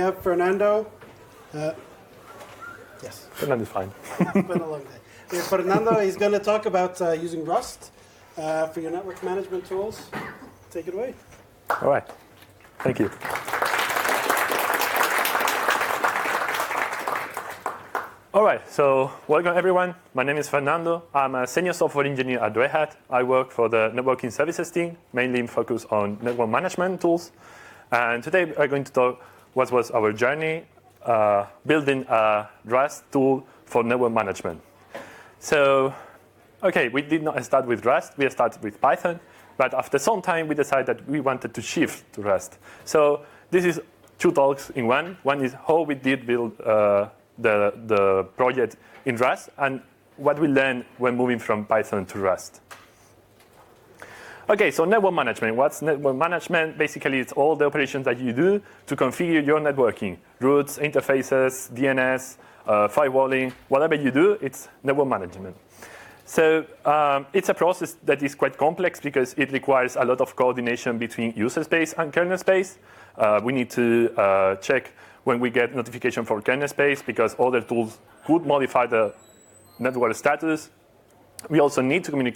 We have Fernando. Yes. Fernando's fine. It's been a long day. We have Fernando, he's going to talk about using Rust for your network management tools. Take it away. All right. Thank you. All right, so welcome everyone. My name is Fernando. I'm a senior software engineer at Red Hat. I work for the networking services team, mainly focused on network management tools. And today we're going to talk what was our journey building a Rust tool for network management. So, okay, we did not start with Rust. We started with Python. But after some time, we decided that we wanted to shift to Rust. So this is two talks in one. One is how we did build the project in Rust and what we learned when moving from Python to Rust. Okay, so network management. What's network management? Basically, it's all the operations that you do to configure your networking. Routes, interfaces, DNS, firewalling, whatever you do, it's network management. So it's a process that is quite complex because it requires a lot of coordination between user space and kernel space. We need to check when we get notification for kernel space because other tools could modify the network status. We also need to communicate